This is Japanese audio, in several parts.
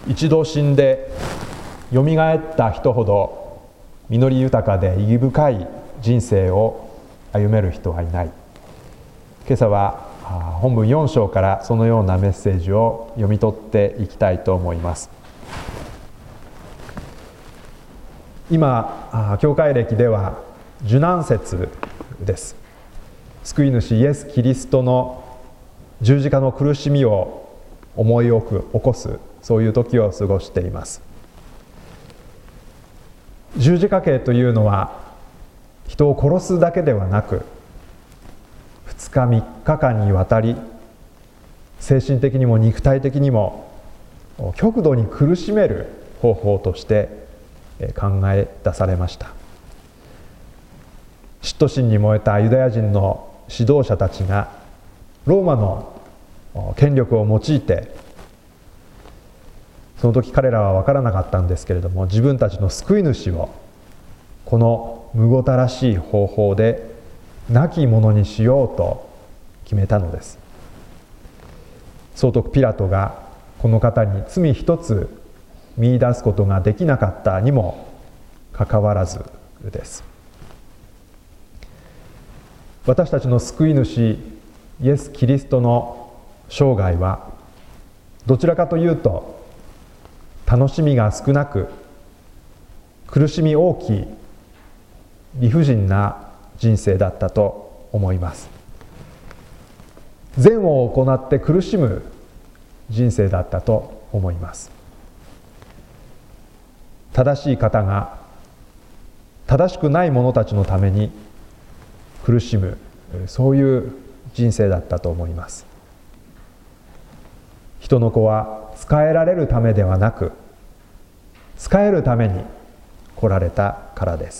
一度死んでよみがえった人ほど実り豊かで意義深い人生を歩める人はいない。今朝は本文4章からそのようなメッセージを読み取っていきたいと思います。今教会歴では受難節です。救い主イエス・キリストの十字架の苦しみを思い起こす、そういう時を過ごしています。十字架刑というのは人を殺すだけではなく、2日3日間にわたり精神的にも肉体的にも極度に苦しめる方法として考え出されました。嫉妬心に燃えたユダヤ人の指導者たちがローマの権力を用いて、その時彼らは分からなかったんですけれども、自分たちの救い主をこのむごたらしい方法で亡き者にしようと決めたのです。総督ピラトがこの方に罪一つ見出すことができなかったにもかかわらずです。私たちの救い主イエス・キリストの生涯はどちらかというと楽しみが少なく苦しみ大きい理不尽な人生だったと思います。善を行って苦しむ人生だったと思います。正しい方が正しくない者たちのために苦しむ、そういう人生だったと思います。人の子は仕えられるためではなく、仕えるために来られたからです。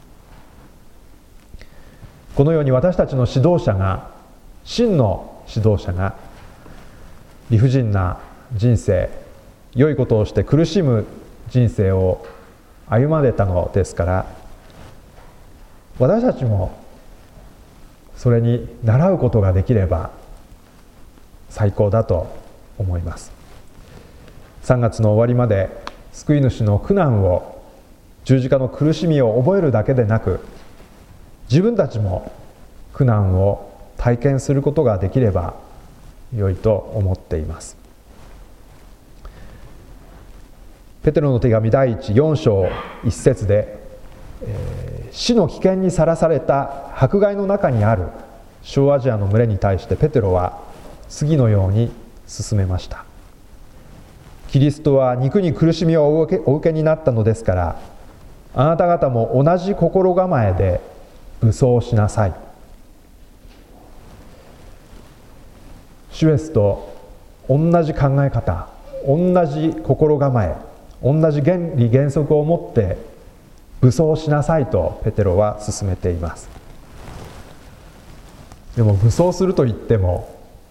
このように私たちの指導者が、真の指導者が理不尽な人生、良いことをして苦しむ人生を歩まれたのですから、私たちもそれに倣うことができれば最高だと思います。3月の終わりまで救い主の苦難を、十字架の苦しみを覚えるだけでなく、自分たちも苦難を体験することができれば良いと思っています。ペテロの手紙第4章1節で、死の危険にさらされた迫害の中にある小アジアの群れに対してペテロは次のように進めました。キリストは肉に苦しみをお受けになったのですから、あなた方も同じ心構えで武装しなさい。主イエスと同じ考え方、同じ心構え、同じ原理原則を持って武装しなさいとペテロは勧めています。でも武装するといっても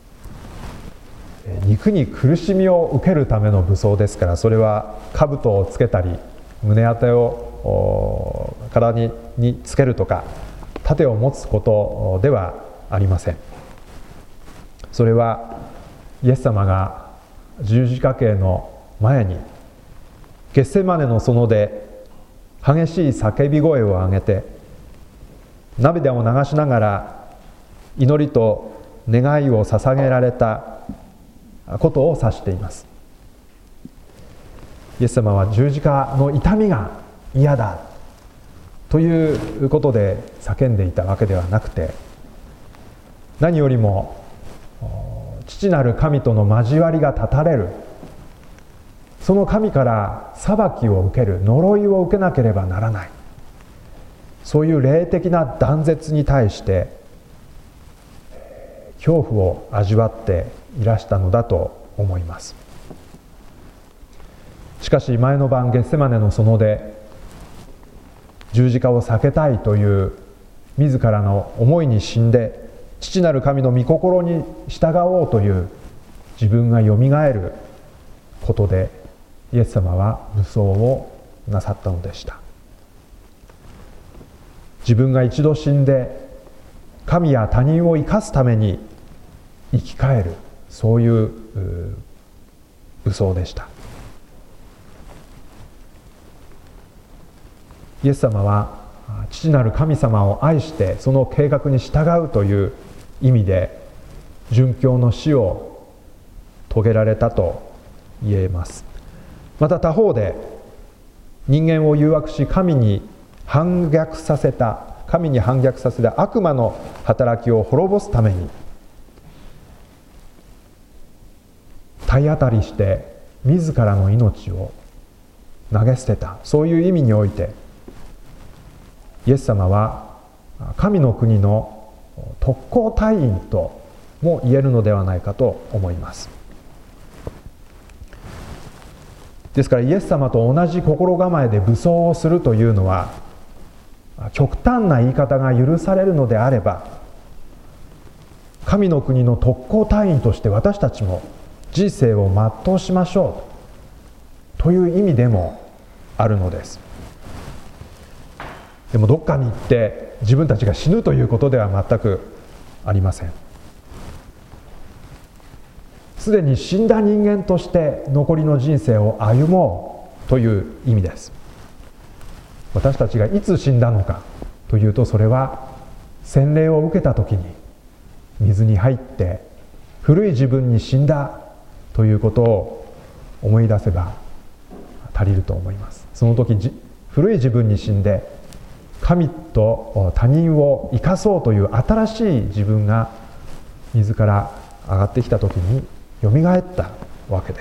肉に苦しみを受けるための武装ですから、それは兜をつけたり胸当てを体につけるとか盾を持つことではありません。それはイエス様が十字架刑の前にゲッセマネの園で激しい叫び声を上げて涙を流しながら祈りと願いを捧げられたことを指しています。イエス様は十字架の痛みが嫌だということで叫んでいたわけではなくて、何よりも父なる神との交わりが断たれる、その神から裁きを受ける、呪いを受けなければならない、そういう霊的な断絶に対して恐怖を味わっていらしたのだと思います。しかし前の晩ゲッセマネの園で十字架を避けたいという自らの思いに死んで、父なる神の御心に従おうという自分がよみがえることで、イエス様は武装をなさったのでした。自分が一度死んで神や他人を生かすために生き返る、そういう武装でした。 イエス様は父なる神様を愛してその計画に従うという意味で殉教の死を遂げられたと言えます。また他方で人間を誘惑し神に反逆させた悪魔の働きを滅ぼすために体当たりして自らの命を投げ捨てた、そういう意味においてイエス様は神の国の特攻隊員とも言えるのではないかと思います。ですからイエス様と同じ心構えで武装をするというのは、極端な言い方が許されるのであれば、神の国の特攻隊員として私たちも人生を全うしましょうという意味でもあるのです。でもどっかに行って自分たちが死ぬということでは全くありません。すでに死んだ人間として残りの人生を歩もうという意味です。私たちがいつ死んだのかというと、それは洗礼を受けた時に水に入って古い自分に死んだということを思い出せば足りると思います。その時古い自分に死んで神と他人を生かそうという新しい自分が水から上がってきた時によみがえったわけです。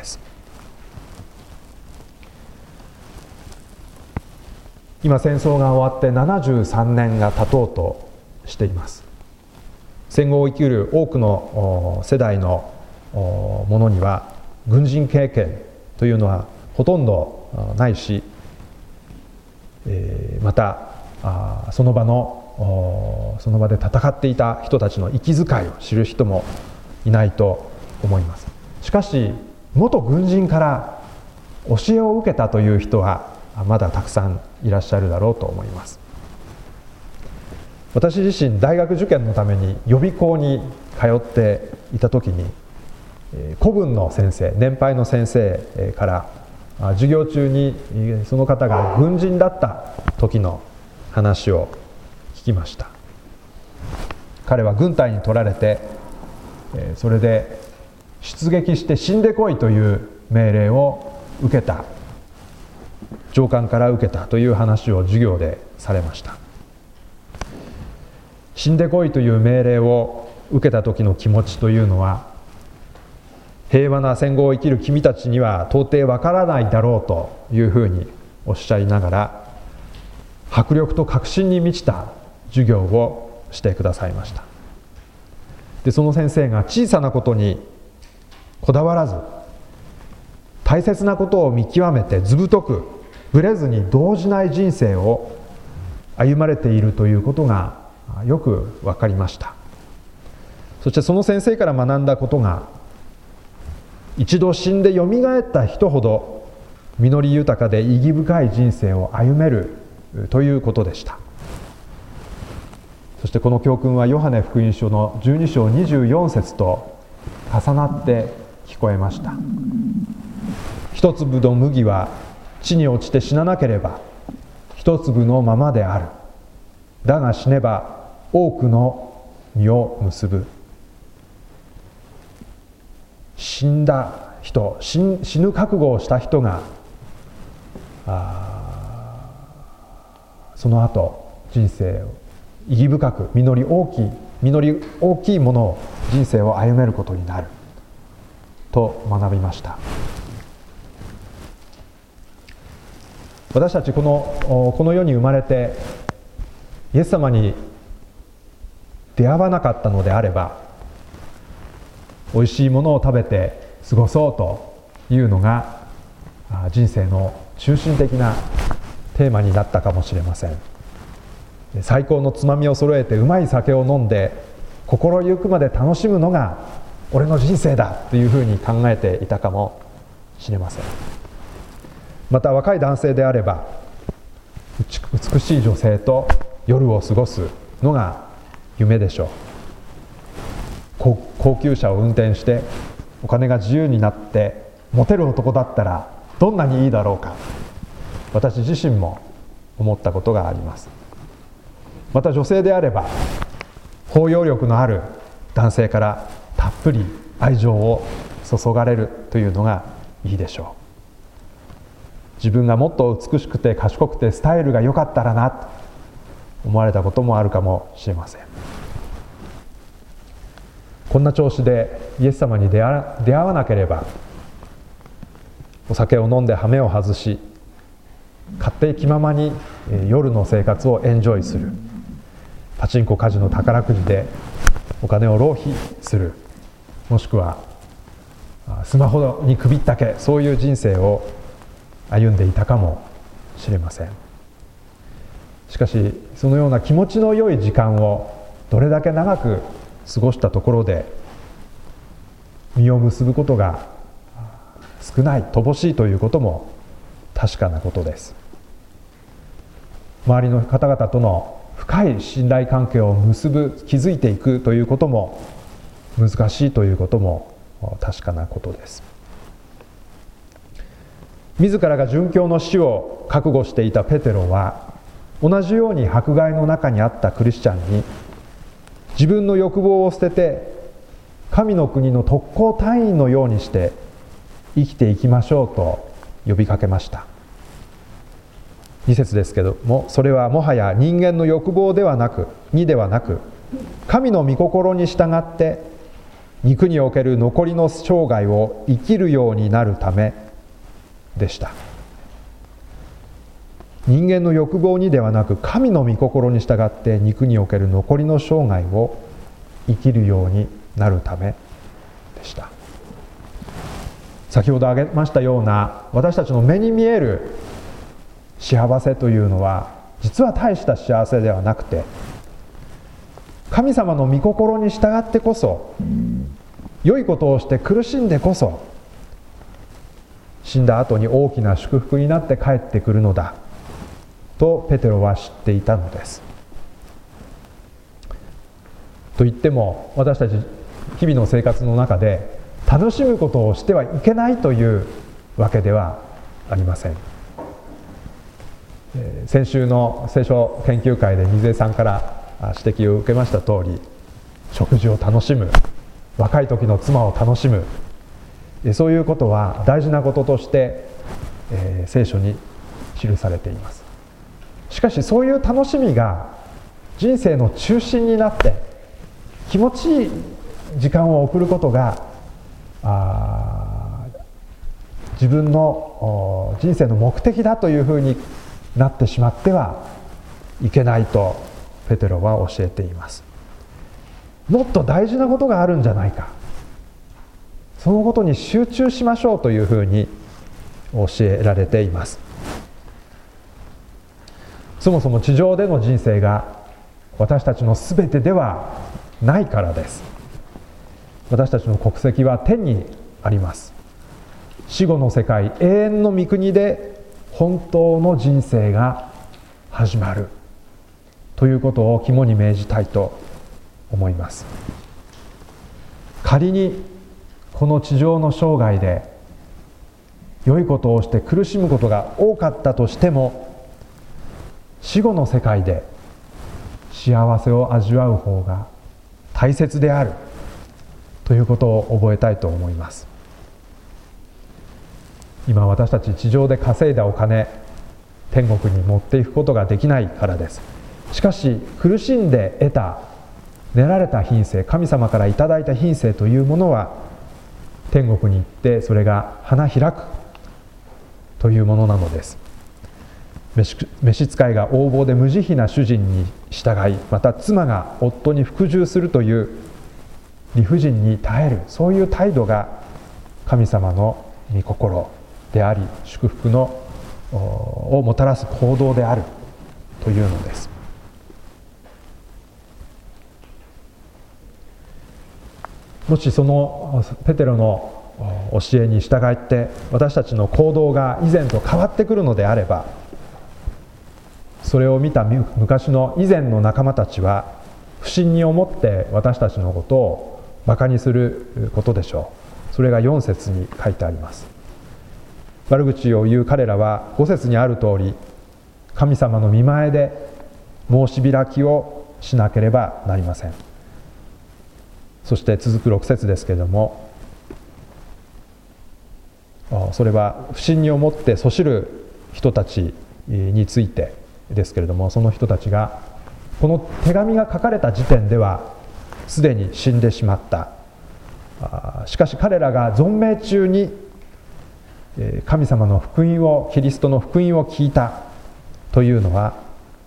今戦争が終わって73年が経とうとしています。戦後を生きる多くの世代のものには軍人経験というのはほとんどないし、またその場で戦っていた人たちの息遣いを知る人もいないと思います。しかし元軍人から教えを受けたという人はまだたくさんいらっしゃるだろうと思います。私自身大学受験のために予備校に通っていた時に、古文の先生、年配の先生から授業中にその方が軍人だった時の話を聞きました。彼は軍隊に取られて、それで出撃して死んでこいという命令を受けた、上官から受けたという話を授業でされました。死んでこいという命令を受けた時の気持ちというのは、平和な戦後を生きる君たちには到底わからないだろうというふうにおっしゃいながら、迫力と確信に満ちた授業をしてくださいました。でその先生が小さなことにこだわらず、大切なことを見極めて図太くぶれずに動じない人生を歩まれているということがよく分かりました。そしてその先生から学んだことが、一度死んでよみがえった人ほど実り豊かで意義深い人生を歩めるということでした。そしてこの教訓はヨハネ福音書の12章24節と重なって聞こえました。一粒の麦は地に落ちて死ななければ一粒のままである。だが死ねば多くの実を結ぶ。死んだ人、死ぬ覚悟をした人がその後人生を意義深く実り大きいものを人生を歩めることになると学びました。私たちこの世に生まれてイエス様に出会わなかったのであれば、おいしいものを食べて過ごそうというのが人生の中心的なテーマになったかもしれません。最高のつまみを揃えてうまい酒を飲んで心ゆくまで楽しむのが俺の人生だというふうに考えていたかもしれません。また若い男性であれば美しい女性と夜を過ごすのが夢でしょう。高級車を運転してお金が自由になってモテる男だったらどんなにいいだろうか。私自身も思ったことがあります。また女性であれば包容力のある男性からたっぷり愛情を注がれるというのがいいでしょう。自分がもっと美しくて賢くてスタイルが良かったらなと思われたこともあるかもしれません。こんな調子でイエス様に出会わなければ、お酒を飲んで羽目を外し、勝手気ままに夜の生活をエンジョイする、パチンコカジノ宝くじでお金を浪費する、もしくはスマホに首ったけ、そういう人生を歩んでいたかもしれません。しかしそのような気持ちの良い時間をどれだけ長く過ごしたところで実を結ぶことが少ない、乏しいということも確かなことです。周りの方々との深い信頼関係を築いていくということも難しいということも確かなことです。自らが殉教の死を覚悟していたペテロは、同じように迫害の中にあったクリスチャンに、自分の欲望を捨てて神の国の特攻隊員のようにして生きていきましょうと呼びかけました。2節ですけども、それはもはや人間の欲望ではなく神の御心に従って肉における残りの生涯を生きるようになるためでした。人間の欲望にではなく神の御心に従って肉における残りの生涯を生きるようになるためでした。先ほど挙げましたような私たちの目に見える幸せというのは実は大した幸せではなくて、神様の御心に従ってこそ、良いことをして苦しんでこそ死んだ後に大きな祝福になって帰ってくるのだとペテロは知っていたのです。と言っても私たち日々の生活の中で楽しむことをしてはいけないというわけではありません。先週の聖書研究会で水江さんから指摘を受けました通り、食事を楽しむ、若い時の妻を楽しむ、そういうことは大事なこととして、聖書に記されています。しかしそういう楽しみが人生の中心になって気持ちいい時間を送ることが自分の人生の目的だというふうになってしまってはいけないとペテロは教えています。もっと大事なことがあるんじゃないか、そのことに集中しましょうというふうに教えられています。そもそも地上での人生が私たちのすべてではないからです。私たちの国籍は天にあります。死後の世界、永遠の御国で本当の人生が始まるということを肝に銘じたいと思います。仮にこの地上の生涯で良いことをして苦しむことが多かったとしても、死後の世界で幸せを味わう方が大切であるということを覚えたいと思います。今私たち地上で稼いだお金、天国に持っていくことができないからです。しかし苦しんで得た練られた品性、神様からいただいた品性というものは天国に行ってそれが花開くというものなのです。召使いが横暴で無慈悲な主人に従い、また妻が夫に服従するという理不尽に耐える、そういう態度が神様の御心であり、祝福をもたらす行動であるというのです。もしそのペテロの教えに従って私たちの行動が以前と変わってくるのであれば、それを見た昔の以前の仲間たちは不審に思って私たちのことをバカにすることでしょう。それが4節に書いてあります。悪口を言う彼らは5節にある通り、 神様の御前で申し開きをしなければなりません。そして続く6節ですけれども、それは不審に思ってそしる人たちについてですけれども、その人たちがこの手紙が書かれた時点ではすでに死んでしまった。しかし彼らが存命中に神様の福音を、キリストの福音を聞いたというのは、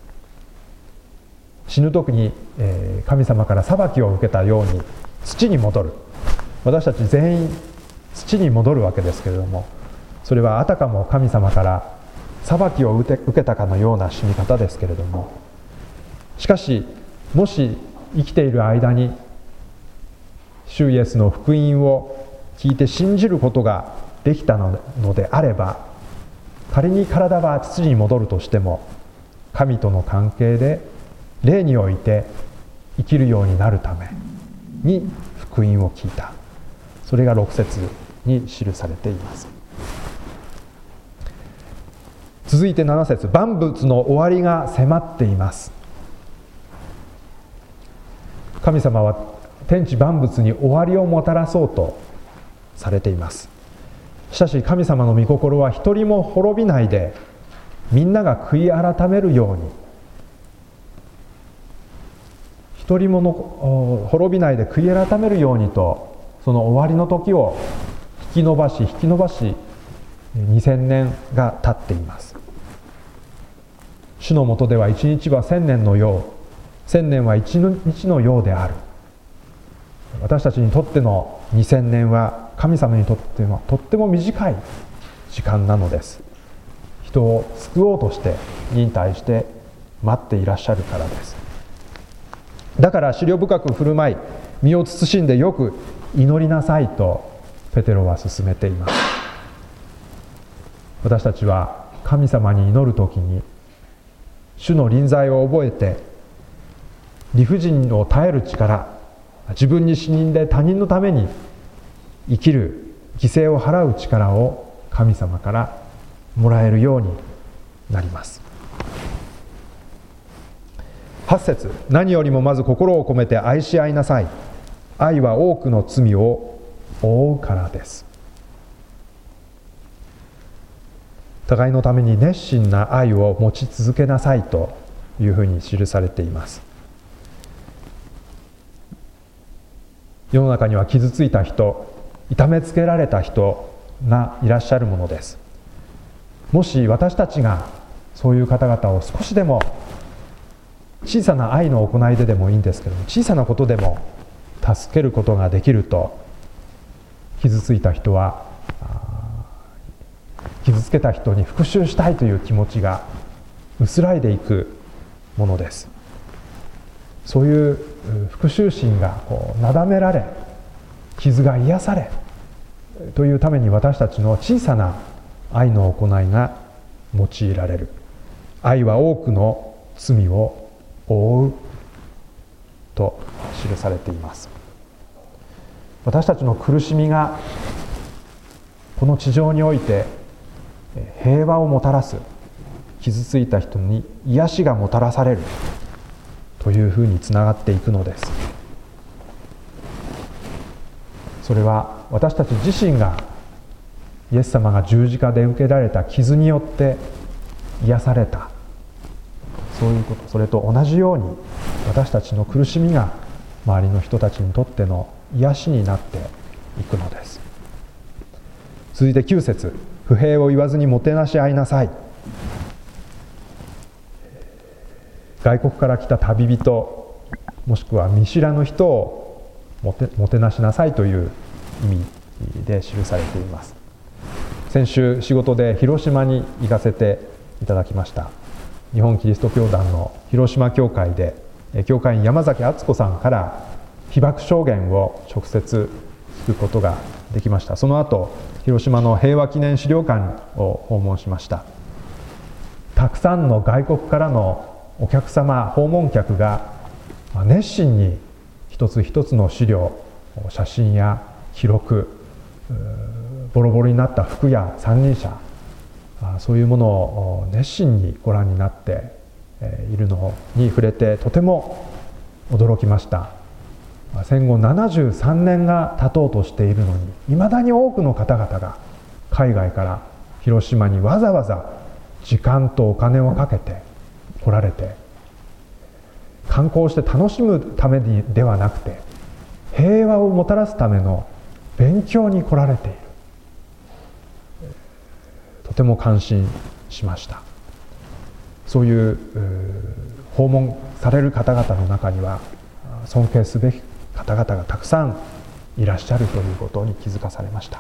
死ぬ時に神様から裁きを受けたように土に戻る。私たち全員土に戻るわけですけれども、それはあたかも神様から裁きを受けたかのような死に方ですけれども、しかしもし生きている間に主イエスの福音を聞いて信じることができたのであれば、仮に体は土に戻るとしても、神との関係で霊において生きるようになるために福音を聞いた。それが6節に記されています。続いて7節、万物の終わりが迫っています。神様は天地万物に終わりをもたらそうとされています。しかし神様の御心は一人も滅びないで、みんなが悔い改めるように、一人も滅びないで悔い改めるようにと、その終わりの時を引き延ばし2000年が経っています。主の下では一日は1000年のよう、1000年は一日のようである。私たちにとっての2000年は神様にとってはとっても短い時間なのです。人を救おうとして忍耐して待っていらっしゃるからです。だから思慮深く振る舞い、身を慎んでよく祈りなさいとペテロは勧めています。私たちは神様に祈るときに主の臨在を覚えて、理不尽を耐える力、自分に死んで他人のために生きる犠牲を払う力を神様からもらえるようになります。8節、何よりもまず心を込めて愛し合いなさい。愛は多くの罪を覆うからです。互いのために熱心な愛を持ち続けなさいというふうに記されています。世の中には傷ついた人、痛めつけられた人がいらっしゃるものです。もし私たちがそういう方々を少しでも、小さな愛の行いででもいいんですけども、小さなことでも助けることができると、傷ついた人は傷つけた人に復讐したいという気持ちが薄らいでいくものです。そういう復讐心がなだめられ、傷が癒されというために、私たちの小さな愛の行いが用いられる。愛は多くの罪を覆うと記されています。私たちの苦しみがこの地上において平和をもたらす、傷ついた人に癒しがもたらされるというふうにつながっていくのです。それは私たち自身がイエス様が十字架で受けられた傷によって癒された、そういうこと、それと同じように私たちの苦しみが周りの人たちにとっての癒しになっていくのです。続いて9節、不平を言わずにもてなし合いなさい。外国から来た旅人、もしくは見知らぬ人をもてなしなさいという意味で記されています。先週仕事で広島に行かせていただきました。日本キリスト教団の広島教会で教会員山崎敦子さんから被爆証言を直接聞くことができました。その後、広島の平和記念資料館を訪問しました。たくさんの外国からのお客様、訪問客が熱心に一つ一つの資料、写真や記録、ボロボロになった服や三輪車、 そういうものを熱心にご覧になっているのに触れて、とても驚きました。戦後73年が経とうとしているのに、いまだに多くの方々が海外から広島にわざわざ時間とお金をかけて来られて、観光して楽しむためではなくて平和をもたらすための勉強に来られている。とても感心しました。そういう訪問される方々の中には尊敬すべき方々がたくさんいらっしゃるということに気づかされました。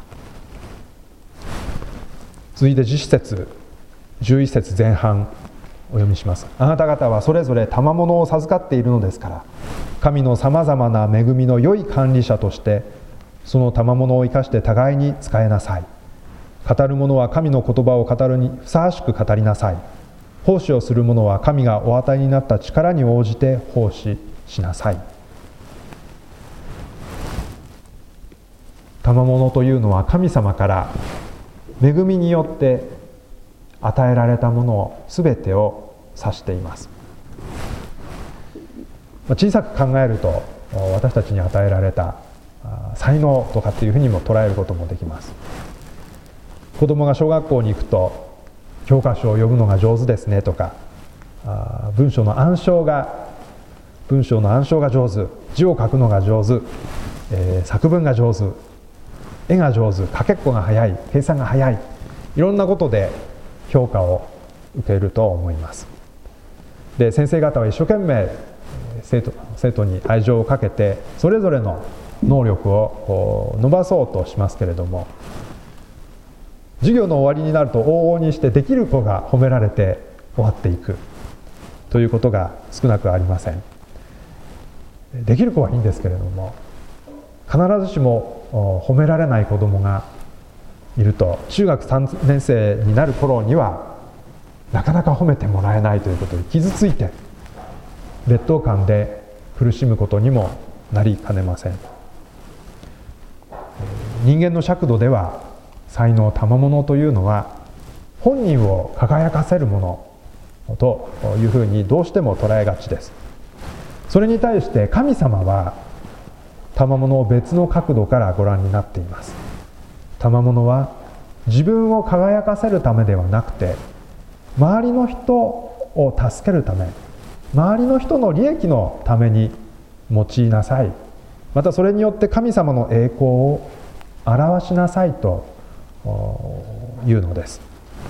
続いて10節11節前半お読みします。あなた方はそれぞれ賜物を授かっているのですから、神のさまざまな恵みの良い管理者としてその賜物を生かして互いに使えなさい。語る者は神の言葉を語るにふさわしく語りなさい。奉仕をする者は神がお与えになった力に応じて奉仕しなさい。賜物というのは神様から恵みによって与えられたものを全てを指しています。小さく考えると私たちに与えられた才能とかっていうふうにも捉えることもできます。子供が小学校に行くと教科書を読むのが上手ですねとか、文章の暗唱が上手、字を書くのが上手、作文が上手、絵が上手、かけっこが早い、計算が早い、いろんなことで評価を受けると思います。で、先生方は一生懸命生徒に愛情をかけてそれぞれの能力を伸ばそうとしますけれども、授業の終わりになると往々にしてできる子が褒められて終わっていくということが少なくありません。できる子はいいんですけれども、必ずしも褒められない子どもがいると、中学3年生になる頃にはなかなか褒めてもらえないということに傷ついて劣等感で苦しむことにもなりかねません。人間の尺度では才能、賜物というのは本人を輝かせるものというふうにどうしても捉えがちです。それに対して神様は賜物を別の角度からご覧になっています。賜物は自分を輝かせるためではなくて、周りの人を助けるため、周りの人の利益のために用いなさい、またそれによって神様の栄光を表しなさいというのです。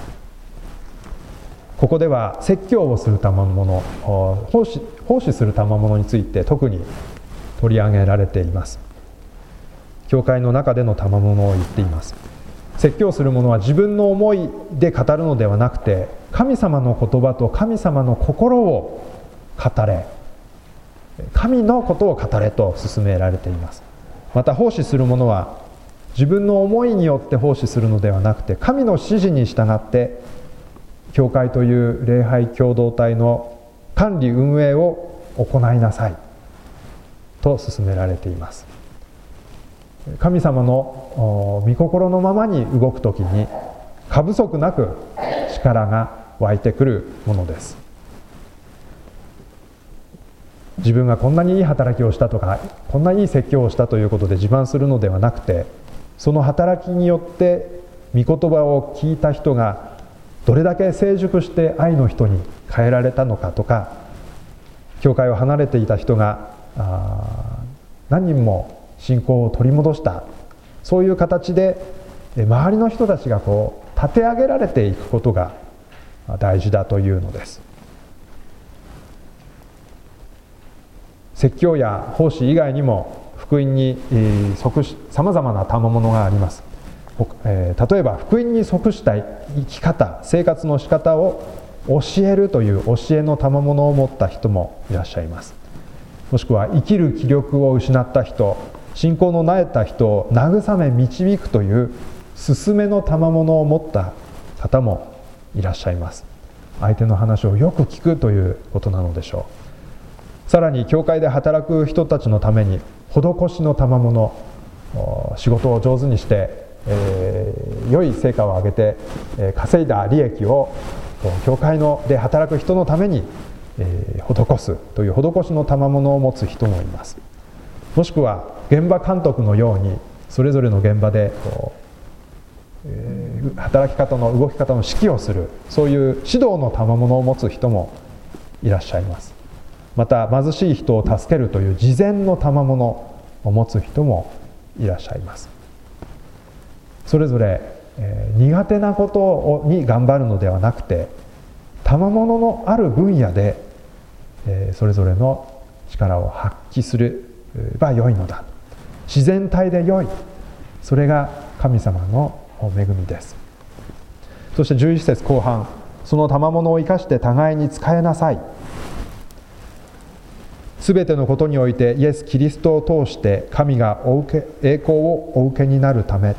ここでは説教をする賜物、奉仕する賜物について特に取り上げられています。教会の中での賜物を言っています。説教する者は自分の思いで語るのではなくて、神様の言葉と神様の心を語れ、神のことを語れと勧められています。また奉仕する者は自分の思いによって奉仕するのではなくて、神の指示に従って教会という礼拝共同体の管理運営を行いなさいと勧められています。神様の御心のままに動くときに過不足なく力が湧いてくるものです。自分がこんなにいい働きをしたとか、こんないい説教をしたということで自慢するのではなくて、その働きによって御言葉を聞いた人がどれだけ成熟して愛の人に変えられたのかとか、教会を離れていた人が何人も信仰を取り戻した、そういう形で周りの人たちが立て上げられていくことが大事だというのです。説教や奉仕以外にも福音に即しさまざまな賜物があります。例えば福音に即した生き方、生活の仕方を教えるという教えの賜物を持った人もいらっしゃいます。もしくは生きる気力を失った人、信仰の萎えた人を慰め導くという勧めの賜物を持った方もいらっしゃいます。相手の話をよく聞くということなのでしょう。さらに教会で働く人たちのために施しの賜物、仕事を上手にして良い成果を上げて、稼いだ利益を教会で働く人のために、施すという施しの賜物を持つ人もいます。もしくは現場監督のようにそれぞれの現場で働き方の動き方の指揮をする、そういう指導の賜物を持つ人もいらっしゃいます。また貧しい人を助けるという慈善の賜物を持つ人もいらっしゃいます。それぞれ、苦手なことに頑張るのではなくて、賜物のある分野で、それぞれの力を発揮すれば良いのだ。自然体で良い、それが神様の恵みです。そして11節後半、その賜物を生かして互いに仕えなさい。すべてのことにおいてイエス・キリストを通して神が栄光をお受けになるため、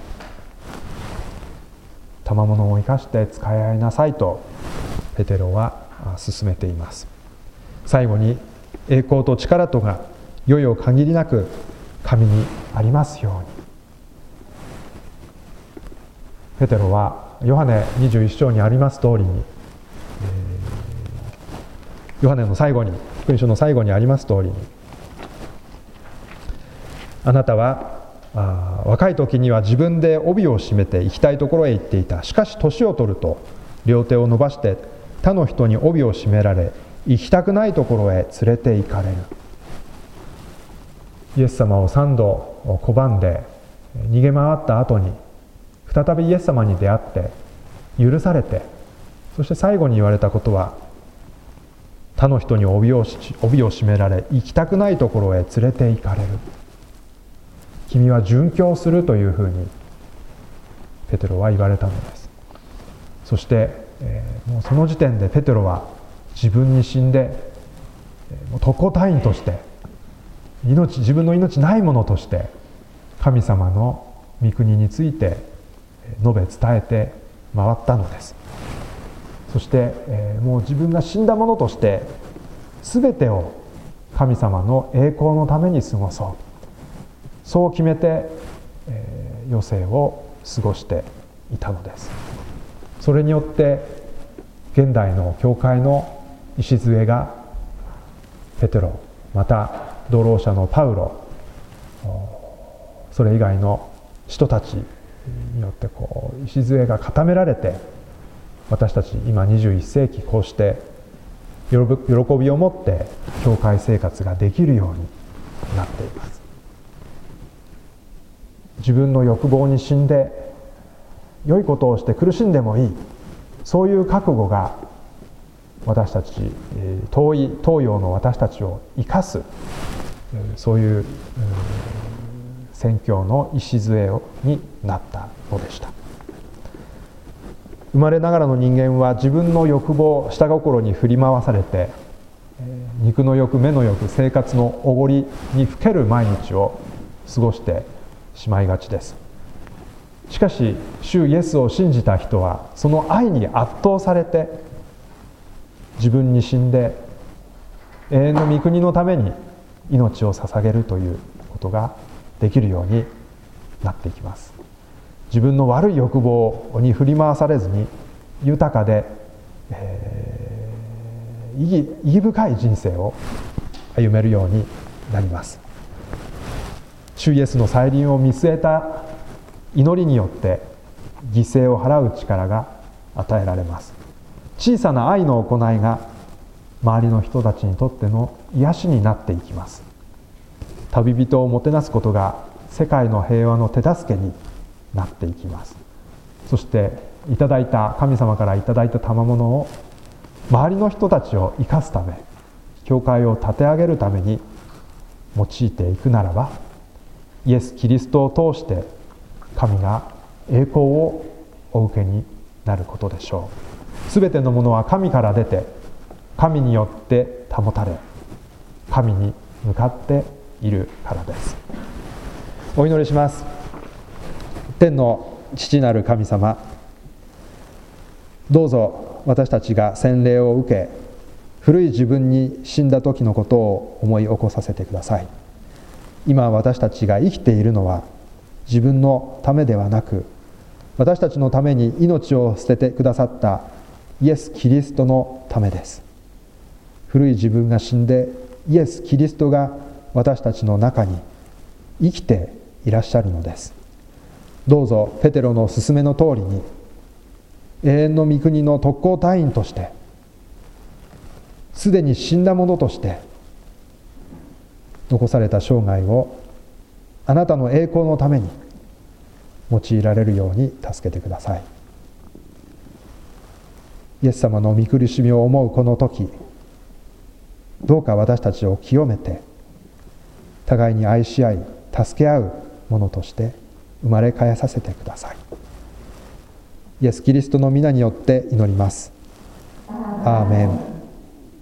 賜物を生かして仕え合いなさいとペテロは進めています。最後に、栄光と力とがいよいよ限りなく神にありますように。ペテロはヨハネ21章にあります通りに、ヨハネの最後に、福音書の最後にあります通りに、あなたは若い時には自分で帯を締めて行きたいところへ行っていた。しかし年を取ると両手を伸ばして他の人に帯を締められ、行きたくないところへ連れて行かれる。イエス様を3度拒んで逃げ回った後に、再びイエス様に出会って許されて、そして最後に言われたことは、他の人に帯を締められ、行きたくないところへ連れて行かれる。君は殉教するというふうにペテロは言われたのです。そして、もうその時点でペテロは自分に死んで、特攻隊員として自分の命ないものとして神様の御国について述べ伝えて回ったのです。そして、もう自分が死んだものとして全てを神様の栄光のために過ごそう、そう決めて、余生を過ごしていたのです。それによって現代の教会の礎がペテロ、また同労者のパウロ、それ以外の人たちによって礎が固められて、私たち今21世紀こうして喜びを持って教会生活ができるようになっています。自分の欲望に死んで良いことをして苦しんでもいい、そういう覚悟が私たち東洋の私たちを生かす、そういう宣教の礎になったのでした。生まれながらの人間は自分の欲望、下心に振り回されて、肉の欲、目の欲、生活のおごりにふける毎日を過ごしてしまいがちです。しかし主イエスを信じた人はその愛に圧倒されて、自分に死んで永遠の御国のために命を捧げるということができるようになっていきます。自分の悪い欲望に振り回されずに豊かで、意義深い人生を歩めるようになります。主イエスの再臨を見据えた祈りによって犠牲を払う力が与えられます。小さな愛の行いが周りの人たちにとっての癒しになっていきます。旅人をもてなすことが世界の平和の手助けになっていきます。そして神様からいただいた賜物を周りの人たちを生かすため、教会を立て上げるために用いていくならば、イエス・キリストを通して神が栄光をお受けになることでしょう。すべてのものは神から出て、神によって保たれ、神に向かっているからです。お祈りします。天の父なる神様、どうぞ私たちが洗礼を受け、古い自分に死んだ時のことを思い起こさせてください。今私たちが生きているのは自分のためではなく、 私たちのために命を捨ててくださったイエス・キリストのためです。古い自分が死んで、イエス・キリストが私たちの中に生きていらっしゃるのです。どうぞペテロの勧めの通りに、永遠の御国の特攻隊員として、すでに死んだ者として残された生涯をあなたの栄光のために用いられるように助けてください。イエス様の御苦しみを思うこの時、どうか私たちを清めて、互いに愛し合い助け合うものとして生まれ変えさせてください。イエス・キリストの皆によって祈ります。アーメン。